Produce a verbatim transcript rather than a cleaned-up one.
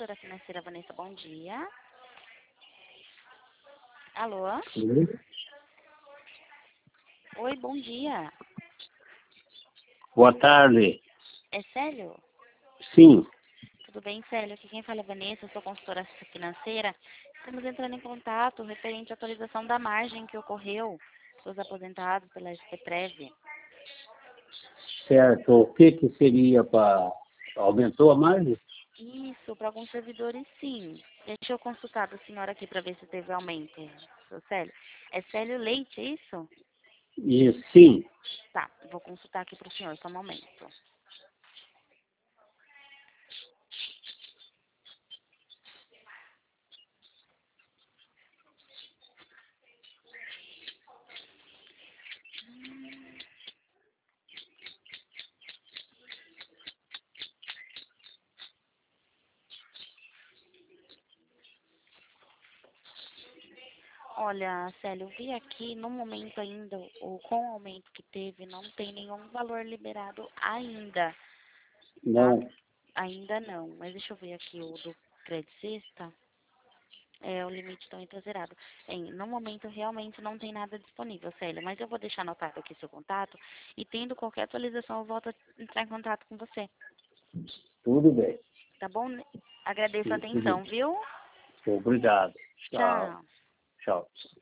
consultora financeira Vanessa, bom dia. Alô? Sim. Oi, bom dia. Boa tarde. É Célio? Sim, Tudo bem, Célio? Aqui quem fala é Vanessa, eu sou consultora financeira. Estamos entrando em contato referente à atualização da margem que ocorreu dos aposentados pela S P Prev. certo. O que que seria para... Aumentou a margem? Isso, para alguns servidores, sim. Deixa eu consultar da senhora aqui para ver se teve aumento, seu Célio. É Célio Leite, é isso? E sim, Tá, vou consultar aqui para o senhor, só um momento. Olha, Célio, eu vi aqui, no momento ainda, o, com o aumento que teve, não tem nenhum valor liberado ainda, tá? não. Ainda não, mas deixa eu ver aqui o do Crédito Sexta. É, o limite também está zerado. Bem, no momento, realmente não tem nada disponível, Célia, mas eu vou deixar anotado aqui seu contato e, tendo qualquer atualização, eu volto a entrar em contato com você, Tudo bem. tá bom? Agradeço a Tudo atenção, bem. viu? Obrigado. Tchau. Tchau. Tchau.